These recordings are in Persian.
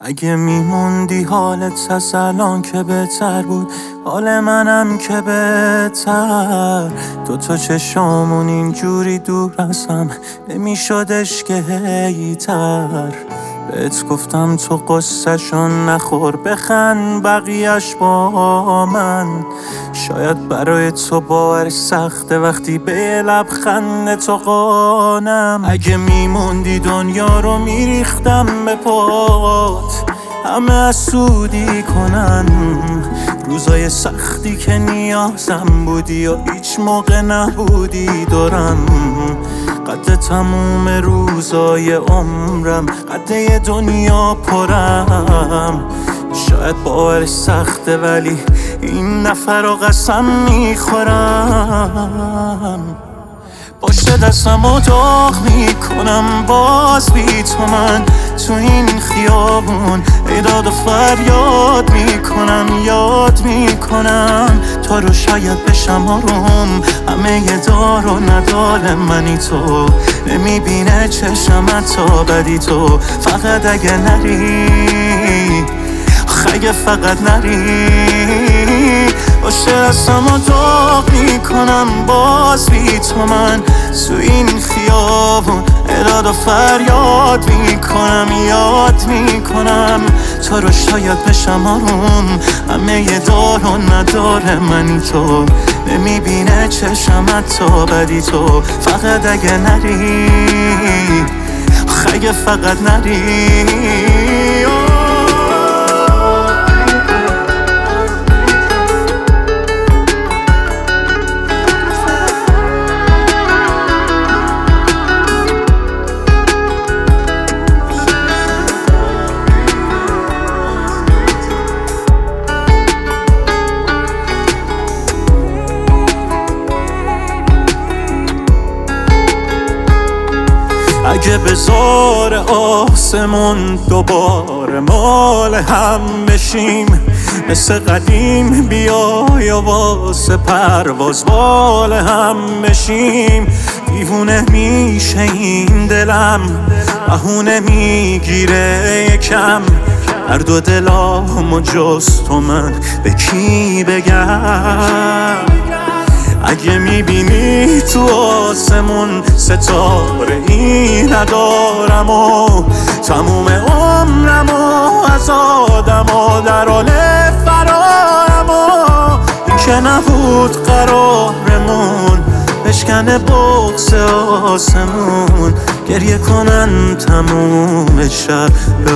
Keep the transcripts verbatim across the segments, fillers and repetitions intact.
اگه میموندی حالت از الان که بهتر بود، حال منم که بهتر. دوتا چشامون اینجوری دور از هم نمیشدش که هیتر. بهت گفتم تو قصه‌شون نخور، بخند بقیه‌اش با من. شاید برای تو باور سخته وقتی به لبخند تو قانم. اگه میموندی دنیا رو میریختم به پات، همه حسودی کنن. روزای سختی که نیازم بودی و هیچ موقع نبودی دورم. قد تموم روزای عمرم، قد دنیا پرم. شاید باور سخته ولی این نفر رو قسم میخورم. پشت دستم رو داغ میکنم باز بی تو من تو این خیابون. ایداد و فریاد میکنم، یاد میکنم تو رو شاید بشم آروم. همه یه دار و ندار منی تو، نمیبینه چشم تا بدی تو. فقط اگه نری، اگه فقط نری، پشت دستم رو داغ میکنم باز بی تو من تو این خیابون. ایداد و فریاد میکنم، یاد میکنم تو رو شاید بشم آروم. همه یه دار و نداره منی تو، نمیبینه چشم تا بدی تو. فقط اگه نری، اگه فقط نری. اگه بزار آسمون دوباره مال هم بشیم، مثل قدیم بیای و واسه پرواز بال هم بشیم. دیوونه میشه این دلم، بهونه میگیره یکم. هر دو دلامو جز تو من به کی بگم؟ اگه میبینی تو آسمون ستاره ای ندارم و تموم عمرم و از آدم و در حال فرارم و این که نبود قرارمون بشکنه بغض آسمون. گریه کنن تموم شب به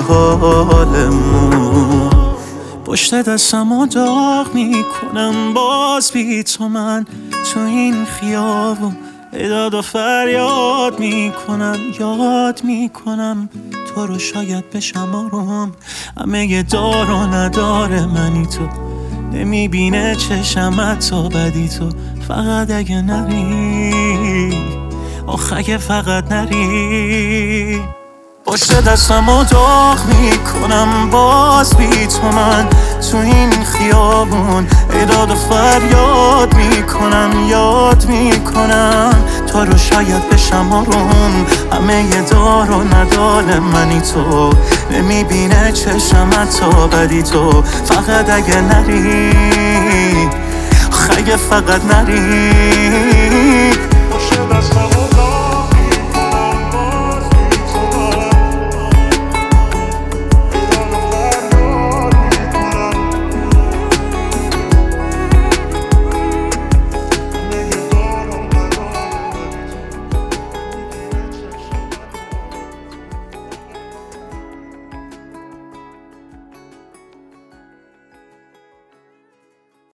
حالمون. پشت دستم رو داغ میکنم باز بی تو من تو این خیابون. ایداد و فریاد میکنم، یاد میکنم تو رو شاید بشم آروم. همه یه دار و نداره منی تو، نمیبینه چشم تا بدی تو. فقط اگه نری، آخ اگه فقط نری. پشت دستم رو داغ میکنم باز بی تو من تو این خیابون. ایداد و فریاد میکنم، یاد میکنم تو رو شاید بشم آروم. همه یه دار و ندار منی تو، نمیبینه چشم تا بدی تو. فقط اگه نری، اگه فقط نری.